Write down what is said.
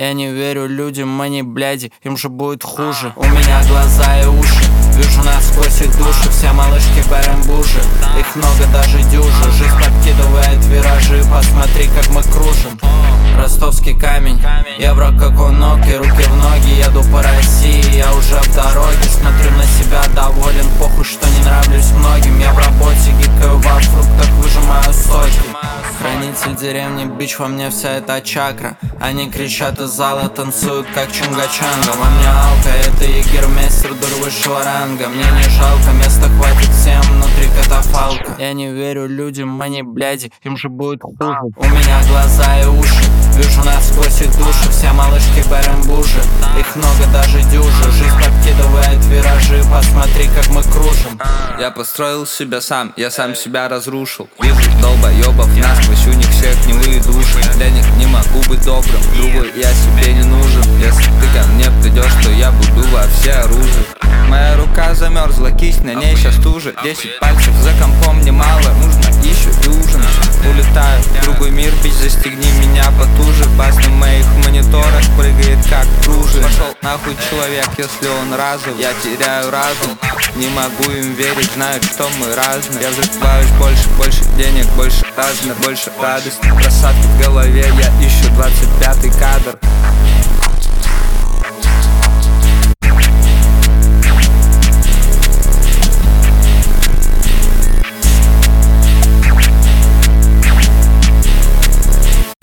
Я не верю людям, они бляди, им же будет хуже. У меня глаза и уши, вижу насквозь их души. Все малышки барамбуши, их много даже дюжи. Жизнь подкидывает виражи, посмотри как мы кружим. Ростовский камень, евро как у Ноки, руки в ноги, еду по России, я уже в дороге. Смотрю на себя доволен, похуй, что не нравлюсь многим. Я в работе, гикаю во фруктах, выжимаю соки. Хранитель деревни, бич, во мне вся эта чакра. Они кричат из зала, танцуют как чунга-чанга. Во мне алка, это егермейстер, дур высшего ранга. Мне не жалко, места хватит всем внутри катафалка. Я не верю людям, они бляди, им же будет хуже. У меня глаза и уши, вижу насквозь их души. Все малышки барамбуши, их много даже дюжи. Жизнь подкидывает виражи, посмотри как мы кружим. Я построил себя сам, я сам себя разрушил. Вижу долбоебов насквозь, у них всех гнилые души. Для них не могу быть добрым, другой я себе не нужен. Если ты ко мне придешь, то я буду во всеоружии. Моя рука замерзла, кисть, на ней сейчас туже. 10 пальцев за компом немало, нужно еще и ужин. Улетаю в другой мир, бич, застегни меня потуже. Бас на моих мониторах прыгает как пружин. Пошел нахуй человек, если он разум. Я теряю разум, не могу им верить, знают, что мы разные. Я взрываюсь больше денег, больше размер, больше радости. Просадки в голове, я ищу 25-й кадр.